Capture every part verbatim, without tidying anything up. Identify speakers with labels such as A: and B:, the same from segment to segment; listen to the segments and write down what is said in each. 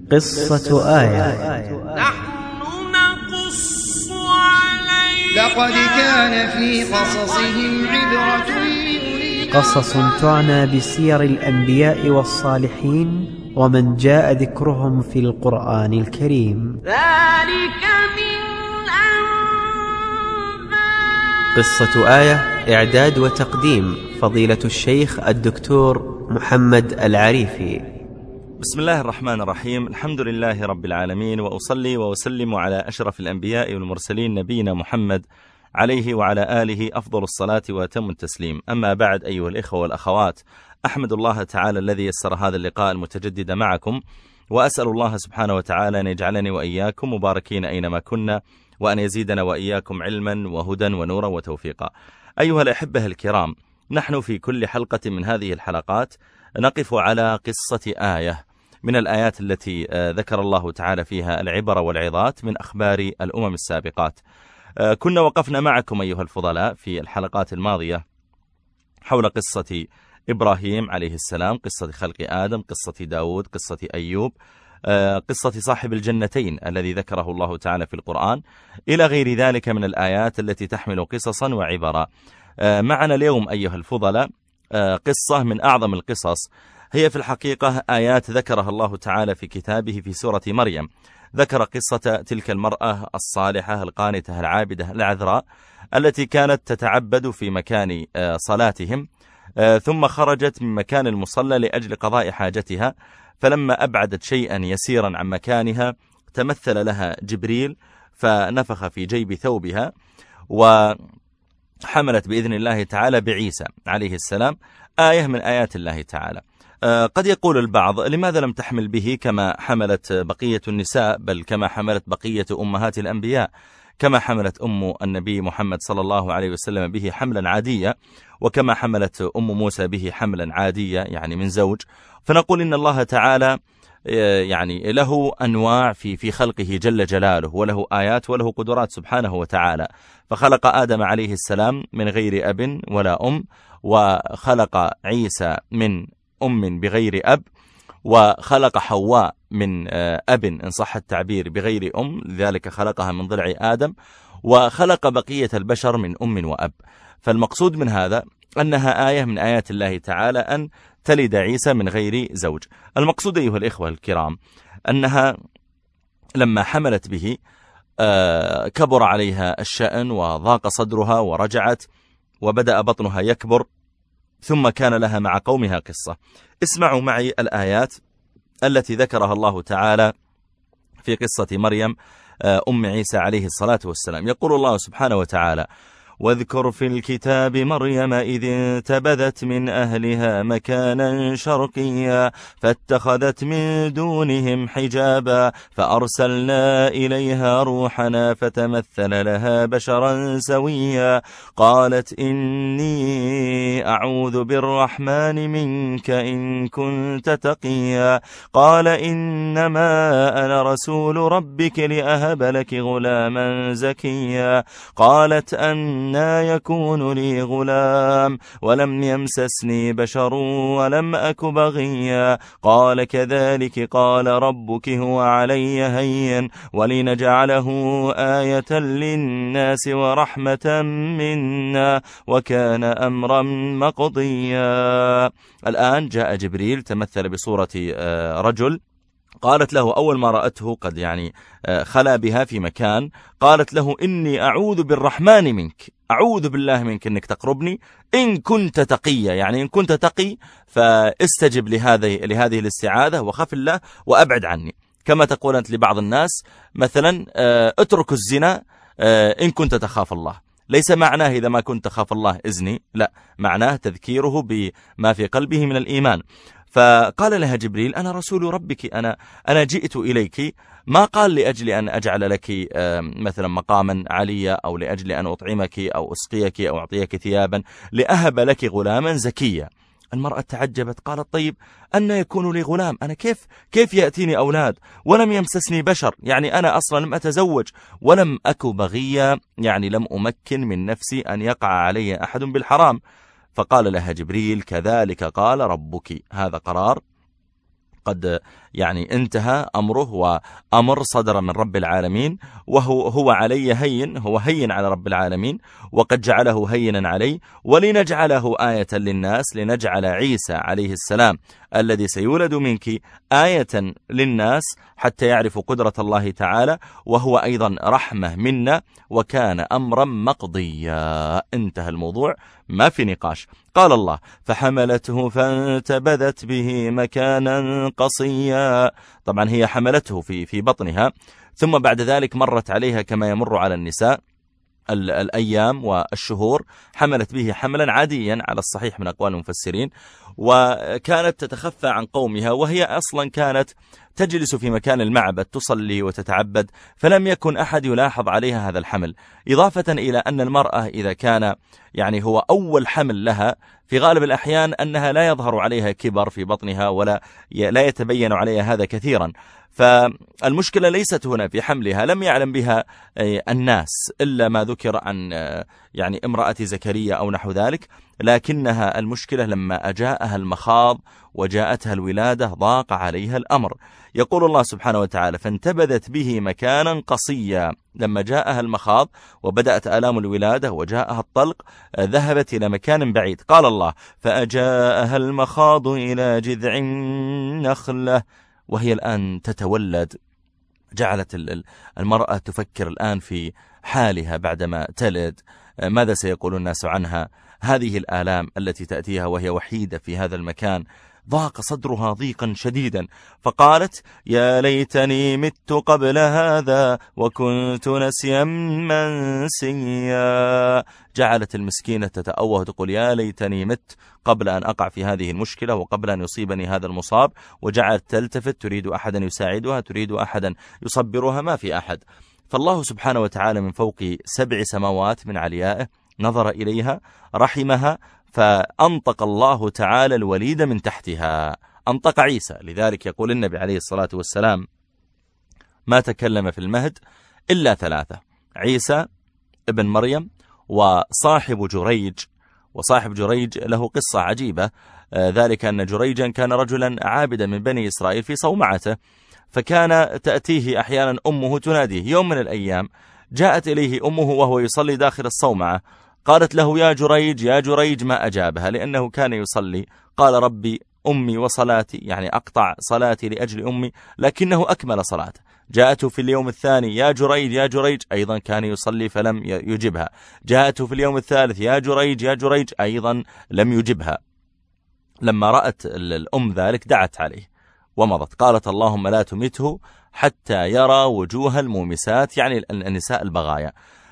A: قصة آية.
B: نحن نقص عليك
C: لقد كان في قصصهم عبرة لأولي
A: قصص تعنى بسير الأنبياء والصالحين ومن جاء ذكرهم في القرآن الكريم.
B: ذلك من أنباء.
A: قصة آية إعداد وتقديم فضيلة الشيخ الدكتور محمد العريفي.
D: بسم الله الرحمن الرحيم. الحمد لله رب العالمين، وأصلي وأسلم على أشرف الأنبياء والمرسلين نبينا محمد عليه وعلى آله أفضل الصلاة وأتم التسليم. أما بعد، أيها الإخوة والأخوات، أحمد الله تعالى الذي يسر هذا اللقاء المتجدد معكم، وأسأل الله سبحانه وتعالى أن يجعلني وإياكم مباركين أينما كنا، وأن يزيدنا وإياكم علما وهدى ونورا وتوفيقا. أيها الأحبة الكرام، نحن في كل حلقة من هذه الحلقات نقف على قصة آية من الآيات التي ذكر الله تعالى فيها العبر والعظات من أخبار الأمم السابقات. كنا وقفنا معكم أيها الفضلاء في الحلقات الماضية حول قصة إبراهيم عليه السلام، قصة خلق آدم، قصة داود، قصة أيوب، قصة صاحب الجنتين الذي ذكره الله تعالى في القرآن، إلى غير ذلك من الآيات التي تحمل قصصا وعبرا. معنا اليوم أيها الفضلاء قصة من أعظم القصص، هي في الحقيقة آيات ذكرها الله تعالى في كتابه في سورة مريم. ذكر قصة تلك المرأة الصالحة القانتة العابدة العذراء التي كانت تتعبد في مكان صلاتهم، ثم خرجت من مكان المصلى لأجل قضاء حاجتها، فلما أبعدت شيئا يسيرا عن مكانها تمثل لها جبريل فنفخ في جيب ثوبها، وحملت بإذن الله تعالى بعيسى عليه السلام، آية من آيات الله تعالى. قد يقول البعض: لماذا لم تحمل به كما حملت بقية النساء، بل كما حملت بقية أمهات الأنبياء، كما حملت أم النبي محمد صلى الله عليه وسلم به حملا عادية، وكما حملت أم موسى به حملا عادية يعني من زوج. فنقول إن الله تعالى يعني له أنواع في في خلقه جل جلاله، وله آيات وله قدرات سبحانه وتعالى. فخلق آدم عليه السلام من غير أب ولا أم، وخلق عيسى من أم بغير أب، وخلق حواء من أب إن صح التعبير بغير أم، لذلك خلقها من ضلع آدم، وخلق بقية البشر من أم وأب. فالمقصود من هذا أنها آية من آيات الله تعالى أن تلد عيسى من غير زوج. المقصود أيها الإخوة الكرام أنها لما حملت به كبر عليها الشأن وضاق صدرها ورجعت وبدأ بطنها يكبر، ثم كان لها مع قومها قصة. اسمعوا معي الآيات التي ذكرها الله تعالى في قصة مريم أم عيسى عليه الصلاة والسلام. يقول الله سبحانه وتعالى: واذكر في الكتاب مريم إذ انتبذت من أهلها مكانا شرقيا فاتخذت من دونهم حجابا فأرسلنا إليها روحنا فتمثل لها بشرا سويا قالت إني أعوذ بالرحمن منك إن كنت تقيا قال إنما أنا رسول ربك لأهب لك غلاما زكيا قالت أن أَنَّى يكون لي غلام ولم يمسسني بشر ولم أك بغيا قال كذلك قال ربك هو علي هين ولنجعله آية للناس ورحمة منا وكان أمرا مقضيا. الآن جاء جبريل تمثل بصورة رجل، قالت له أول ما رأته قد يعني خلا بها في مكان، قالت له إني أعوذ بالرحمن منك، أعوذ بالله منك أنك تقربني إن كنت تقيا، يعني إن كنت تقي فاستجب لهذه لهذه الاستعاذة وخف الله وأبعد عني. كما تقول أنت لبعض الناس مثلا اترك الزنا إن كنت تخاف الله، ليس معناه إذا ما كنت تخاف الله إذني، لا، معناه تذكيره بما في قلبه من الإيمان. فقال لها جبريل: أنا رسول ربك، أنا أنا جئت إليك، ما قال لأجل أن أجعل لك مثلا مقاما عليا أو لأجل أن أطعمك أو أسقيك أو أعطيك ثيابا، لأهب لك غلاما زكيا. المرأة تعجبت، قالت: طيب أن يكون لي غلام؟ أنا كيف كيف يأتيني أولاد ولم يمسسني بشر، يعني أنا أصلا لم أتزوج ولم أك بغيا، يعني لم أمكن من نفسي أن يقع علي أحد بالحرام. فقال لها جبريل: كذلك قال ربك، هذا قرار قد يعني انتهى أمره وأمر صدر من رب العالمين، وهو هو علي هين، هو هين على رب العالمين وقد جعله هينا عليه، ولنجعله آية للناس، لنجعل عيسى عليه السلام الذي سيولد منك آية للناس حتى يعرفوا قدرة الله تعالى، وهو أيضا رحمة منا وكان أمرا مقضيا. انتهى الموضوع، ما في نقاش. قال الله: فحملته فانتبذت به مكانا قصيا. طبعا هي حملته في في بطنها، ثم بعد ذلك مرت عليها كما يمر على النساء الأيام والشهور، حملت به حملا عاديا على الصحيح من أقوال المفسرين، وكانت تتخفى عن قومها، وهي أصلا كانت تجلس في مكان المعبد تصلي وتتعبد، فلم يكن أحد يلاحظ عليها هذا الحمل. إضافة إلى أن المرأة إذا كان يعني هو أول حمل لها، في غالب الأحيان أنها لا يظهر عليها كبر في بطنها ولا لا يتبين عليها هذا كثيرا. فالمشكلة ليست هنا في حملها، لم يعلم بها الناس إلا ما ذكر عن يعني امرأة زكريا أو نحو ذلك، لكنها المشكلة لما أجاءها المخاض وجاءتها الولادة ضاق عليها الأمر. يقول الله سبحانه وتعالى: فانتبذت به مكانا قصيا. لما جاءها المخاض وبدأت آلام الولادة وجاءها الطلق، ذهبت إلى مكان بعيد. قال الله: فأجاءها المخاض إلى جذع النخلة، وهي الآن تتولد. جعلت المرأة تفكر الآن في حالها بعدما تلد، ماذا سيقول الناس عنها؟ هذه الآلام التي تأتيها وهي وحيدة في هذا المكان، ضاق صدرها ضيقا شديدا، فقالت: يا ليتني مت قبل هذا وكنت نسيا منسيا. جعلت المسكينة تتأوه تقول: يا ليتني مت قبل أن أقع في هذه المشكلة وقبل أن يصيبني هذا المصاب. وجعلت تلتفت تريد أحدا يساعدها، تريد أحدا يصبرها، ما في أحد. فالله سبحانه وتعالى من فوق سبع سماوات من عليائه نظر إليها، رحمها، فأنطق الله تعالى الوليد من تحتها، أنطق عيسى. لذلك يقول النبي عليه الصلاة والسلام: ما تكلم في المهد إلا ثلاثة: عيسى ابن مريم، وصاحب جريج. وصاحب جريج له قصة عجيبة، ذلك أن جريجا كان رجلا عابدا من بني إسرائيل في صومعته، فكان تأتيه أحيانا أمه تناديه. يوم من الأيام جاءت إليه أمه وهو يصلي داخل الصومعة، قالت له: يا جريج يا جريج، ما أجابها لأنه كان يصلي. قال: ربي أمي وصلاتي، يعني أقطع صلاتي لأجل أمي، لكنه أكمل صلاته. جاءته في اليوم الثاني: يا جريج يا جريج، أيضا كان يصلي فلم يجبها. جاءته في اليوم الثالث: يا جريج يا جريج، أيضا لم يجبها. لما رأت الأم ذلك دعت عليه ومضت، قالت: اللهم لا تمته حتى يرى وجوه المومسات، يعني النساء البغايا.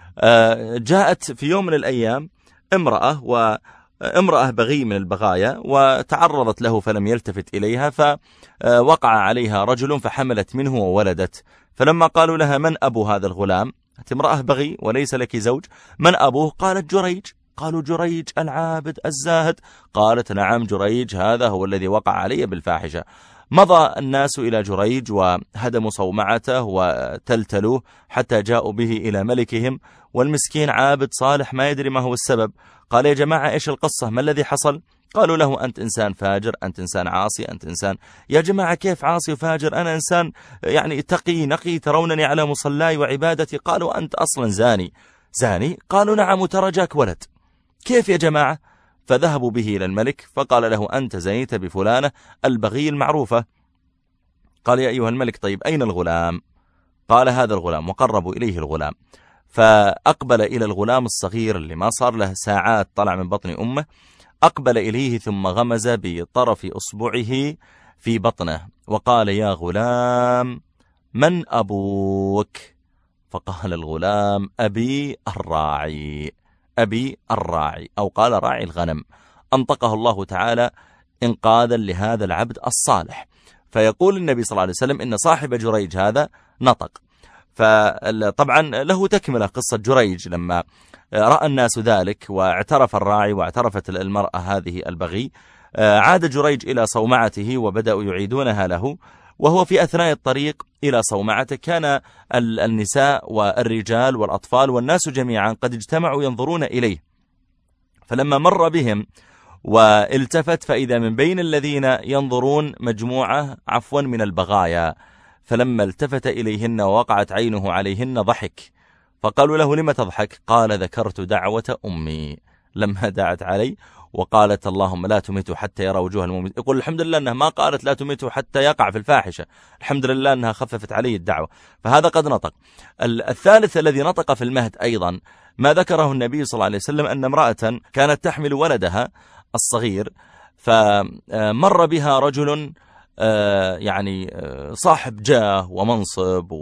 D: جاءت في يوم من الأيام امرأة، وامرأة بغي من البغايا، وتعرضت له فلم يلتفت إليها، فوقع عليها رجل فحملت منه وولدت. فلما قالوا لها: من أبو هذا الغلام؟ أنت امرأة بغي وليس لك زوج، من أبوه؟ قالت: جريج. قالوا: جريج العابد الزاهد؟ قالت: نعم، جريج هذا هو الذي وقع علي بالفاحشة. مضى الناس إلى جريج وهدموا صومعته وتلتلوه حتى جاءوا به إلى ملكهم، والمسكين عابد صالح ما يدري ما هو السبب. قال: يا جماعة إيش القصة؟ ما الذي حصل؟ قالوا له: أنت إنسان فاجر، أنت إنسان عاصي، أنت إنسان. يا جماعة كيف عاصي وفاجر؟ أنا إنسان يعني تقي نقي، ترونني على مصلاي وعبادتي. قالوا: أنت أصلا زاني. زاني؟ قالوا: نعم، وترجاك ولد. كيف يا جماعة؟ فذهبوا به إلى الملك، فقال له: أنت زنيت بفلانة البغي المعروفة. قال: يا أيها الملك، طيب أين الغلام؟ قال: هذا الغلام. وقربوا إليه الغلام، فأقبل إلى الغلام الصغير اللي ما صار له ساعات طلع من بطن أمه، أقبل إليه ثم غمز بطرف أصبعه في بطنه وقال: يا غلام، من أبوك؟ فقال الغلام: أبي الراعي، أبي الراعي، أو قال: راعي الغنم. أنطقه الله تعالى إنقاذا لهذا العبد الصالح. فيقول النبي صلى الله عليه وسلم إن صاحب جريج هذا نطق. فطبعا له تكملة قصة جريج. لما رأى الناس ذلك واعترف الراعي واعترفت المرأة هذه البغي، عاد جريج إلى صومعته وبدأوا يعيدونها له. وهو في أثناء الطريق إلى صومعته كان النساء والرجال والأطفال والناس جميعا قد اجتمعوا ينظرون إليه. فلما مر بهم والتفت فإذا من بين الذين ينظرون مجموعة عفوا من البغايا، فلما التفت إليهن ووقعت عينه عليهن ضحك، فقالوا له لم تضحك؟ قال ذكرت دعوة أمي لما دعت علي وقالت اللهم لا تميته حتى يرى وجوه المؤمنين. يقول الحمد لله أنها ما قالت لا تميته حتى يقع في الفاحشة، الحمد لله أنها خففت علي الدعوة، فهذا قد نطق. الثالث الذي نطق في المهد أيضا ما ذكره النبي صلى الله عليه وسلم أن امرأة كانت تحمل ولدها الصغير، فمر بها رجل يعني صاحب جاه ومنصب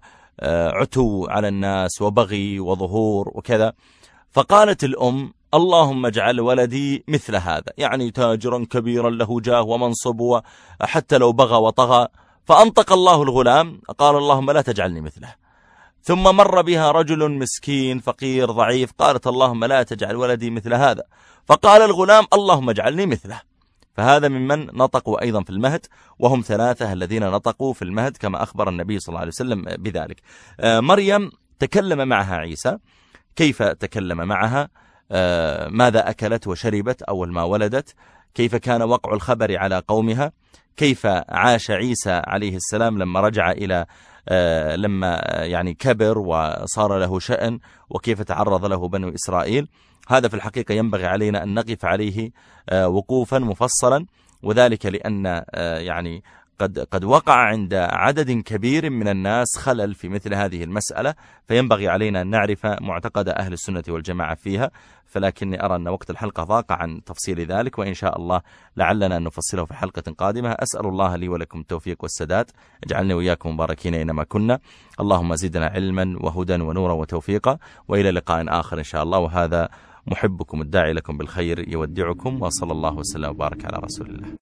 D: وعتو على الناس وبغي وظهور وكذا، فقالت الأم اللهم اجعل ولدي مثل هذا، يعني تاجرا كبيرا له جاه ومنصب وحتى لو بغى وطغى، فأنطق الله الغلام قال اللهم لا تجعلني مثله. ثم مر بها رجل مسكين فقير ضعيف، قالت اللهم لا تجعل ولدي مثل هذا، فقال الغلام اللهم اجعلني مثله. فهذا ممن نطقوا أيضا في المهد، وهم ثلاثة الذين نطقوا في المهد كما أخبر النبي صلى الله عليه وسلم بذلك. مريم تكلم معها عيسى، كيف تكلم معها؟ ماذا أكلت وشربت أول ما ولدت؟ كيف كان وقع الخبر على قومها؟ كيف عاش عيسى عليه السلام لما رجع إلى لما يعني كبر وصار له شأن، وكيف تعرض له بنو إسرائيل؟ هذا في الحقيقة ينبغي علينا أن نقف عليه وقوفا مفصلا، وذلك لأن يعني قد قد وقع عند عدد كبير من الناس خلل في مثل هذه المسألة، فينبغي علينا أن نعرف معتقد أهل السنة والجماعة فيها. فلكني أرى أن وقت الحلقة ضاق عن تفصيل ذلك، وإن شاء الله لعلنا أن نفصله في حلقة قادمة. أسأل الله لي ولكم التوفيق والسداد، اجعلني وإياكم مباركين أينما كنا. اللهم زدنا علما وهدى ونورا وتوفيقا، وإلى لقاء آخر إن شاء الله. وهذا محبكم الداعي لكم بالخير يودعكم، وصلى الله وسلم وبارك على رسول الله.